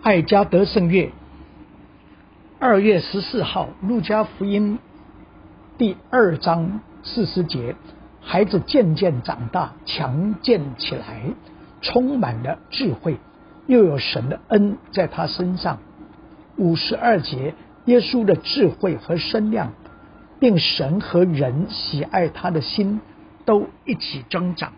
爱家得胜月2月14号，路加福音第2章40节，孩子渐渐长大，强健起来，充满了智慧，又有神的恩在他身上。52节，耶稣的智慧和身量，并神和人喜爱他的心都一起增长。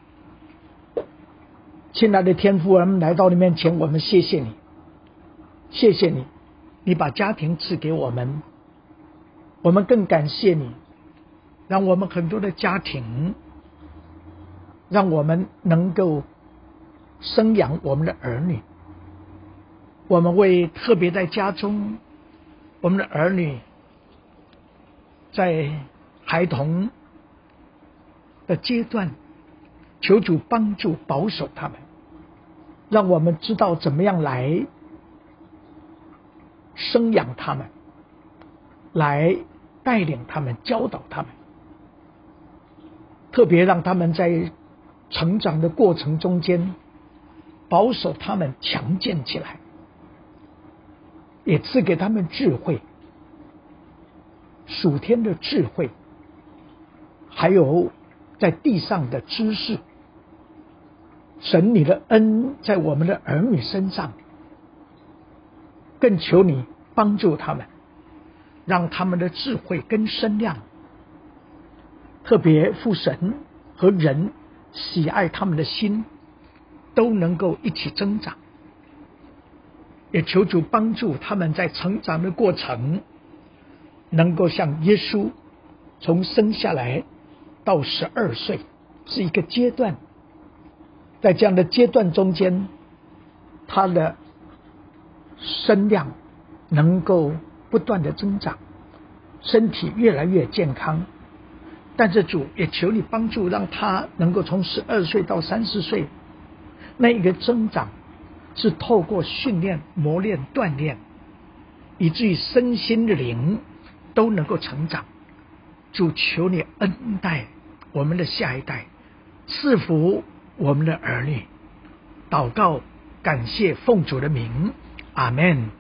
亲爱的天父，我们来到你面前，我们谢谢你，谢谢你，你把家庭赐给我们，我们更感谢你，让我们很多的家庭，让我们能够生养我们的儿女。我们为特别在家中，我们的儿女在孩童的阶段，求主帮助保守他们，让我们知道怎么样来生养他们，来带领他们，教导他们，特别让他们在成长的过程中间保守他们，强健起来，也赐给他们智慧，属天的智慧，还有在地上的知识。神你的恩在我们的儿女身上，更求你帮助他们，让他们的智慧跟身量，特别父神和人喜爱他们的心都能够一起增长。也求主帮助他们在成长的过程，能够像耶稣从生下来到12岁是一个阶段，在这样的阶段中间，他的身量能够不断的增长，身体越来越健康。但是主也求你帮助，让他能够从12岁到30岁那一个增长是透过训练、磨练、锻炼，以至于身心灵都能够成长。主求你恩待我们的下一代，赐福我们的儿女。祷告感谢奉主的名，阿们。